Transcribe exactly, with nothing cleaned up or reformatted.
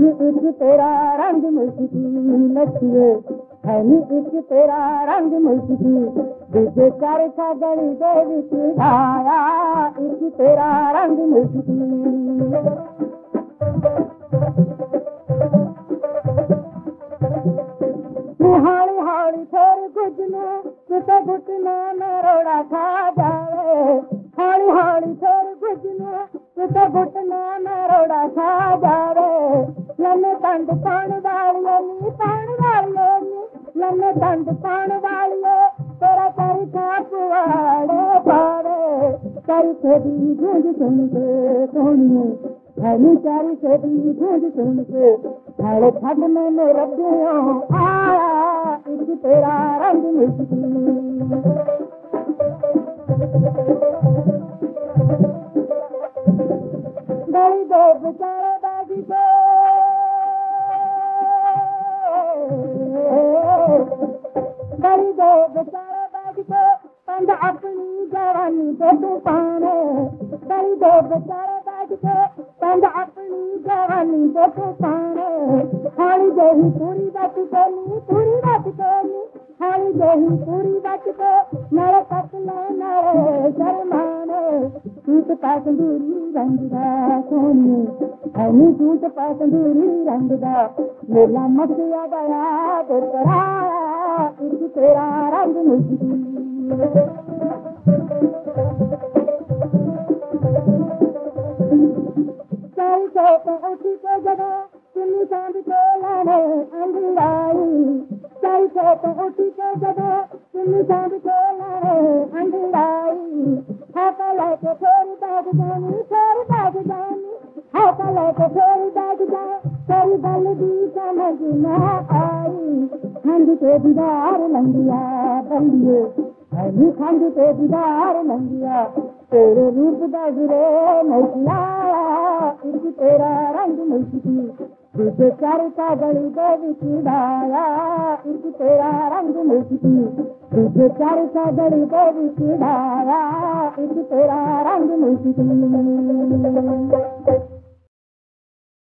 नी एक तेरा रंग मुझकी नचिए है नी एक तेरा रंग मुझकी दूजे चार सागरी देवी की छाया एक तेरा रंग मुझकी हौली हौली फेर गुजने किसे घुटने में रोड़ा खा जाए हौली हौली फेर गुजने किसे घुटने में रोड़ा खा जाए लम्बे दंड पाने वालियों नी पाने वालियों नी लम्बे दंड पाने वालियों तेरा कर पुआड़े पावे कर खेदी गूंज सुन के सोनिए हनी चारी खेदी गूंज सुन के हरे खड में मेरा दियो आया एक तेरा रंग मुझकी गई दो बेचारे बागी को गई दो बेचारे बागी को पंद अपनी जवानी पे तूफाने गई दो बेचारे बागी को पंद अपनी जवानी पे तूफाने हाली जही पूरी बात करनी पूरी बात करनी हाली जही पूरी बात को मेरे पतले मेरे शर्माने टूट पासंदूरी रंगदा सोनी हनी टूट पासंदूरी रंगदा मेला मसिया गया तो कराया एक तेरा रंग मुझकी चल तो उठी के जगह सुनी चांद को लाने अंधराई चल तो उठी के जगह सुनी चांद को लाने अंधराई हाथा लेके थोड़ी बैग जानी थोड़ी बैग जानी हाथा लेके थोड़ी बैग जा तेरी गल भी समझ न आई खंड के दीदार लंगिया बंदिए हनी खंड के दीदार लंगिया तेरे रूप दजरे नचिया एक तेरा रंग मुझकी तुझे कर का गली देवी की डाया एक तेरा रंग मुझकी तुझे कर का गली देवी की डाया एक तेरा रंग मुझकी